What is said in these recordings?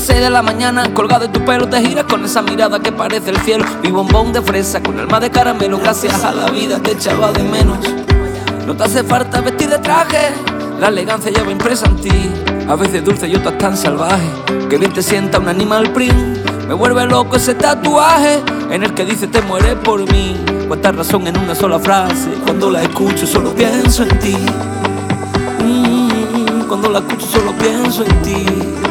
las 6 de la mañana, colgado en tu pelo, te giras con esa mirada que parece el cielo. Mi bombón de fresa con alma de caramelo, gracias a la vida te echaba de menos. No te hace falta vestir de traje, la elegancia lleva impresa en ti. A veces dulce y otras tan salvaje, que bien te sienta un animal print. Me vuelve loco ese tatuaje en el que dice te mueres por mí. Cuánta razón en una sola frase, cuando la escucho solo pienso en ti. Cuando la escucho solo pienso en ti.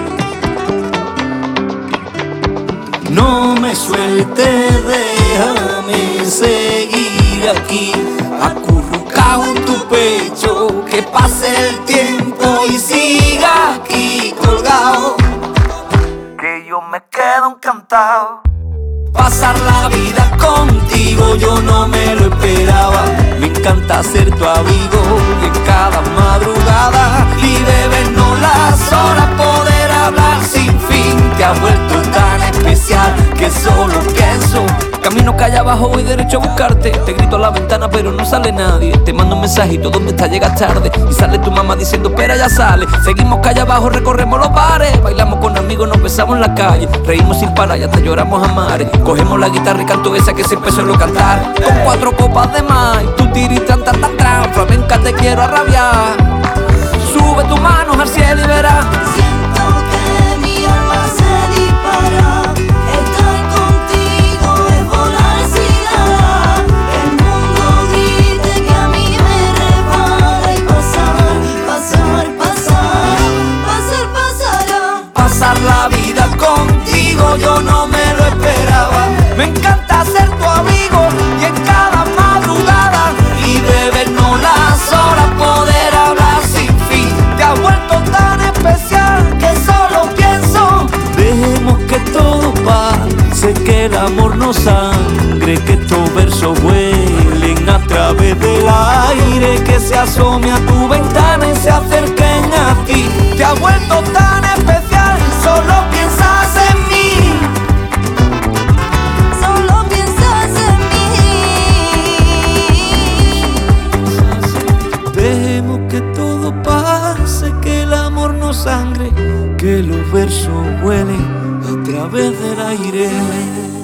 No me sueltes, déjame seguir aquí, acurrucado en tu pecho, que pase el tiempo y siga aquí colgado, que yo me quedo encantado. Pasar la vida contigo yo no me lo esperaba. Me encanta ser tu amigo y en cada madrugada y bebernos las horas, poder hablar sin fin. Te has vuelto tan especial que solo pienso. Camino calle abajo, voy derecho a buscarte. Te grito a la ventana pero no sale nadie. Te mando un mensajito, ¿dónde estás? Llegas tarde. Y sale tu mamá diciendo, espera, ya sale. Seguimos calle abajo, recorremos los bares. Bailamos con amigos, nos besamos en la calle. Reímos sin parar y hasta lloramos a mares. Cogemos la guitarra y canto esa que siempre suelo cantar. Con 4 copas de más y tú tiris tan tan tan tan. Flamenca te quiero arrabiar. Sube tus manos al cielo y verás. Siento que mi alma se dispara. Estar contigo es volar sin alas. El mundo grite que a mí me repara. Y pasar, pasar, pasar, pasar, pasará. Pasar la vida contigo yo no me lo esperaba. Me encanta ser tu amigo y en cada madrugada y bebernos las horas, poder hablar sin fin. Te has vuelto tan especial que solo pienso. Dejemos que todo pase, que el amor no sangre, que estos versos vuelen a través del aire, que se asome a tu ventana y se acerquen a ti. Te has vuelto tan especial, solo piensas en mí. Solo piensas en mí. Dejemos que todo pase, que el amor no sangre, que los versos vuelen a través del aire.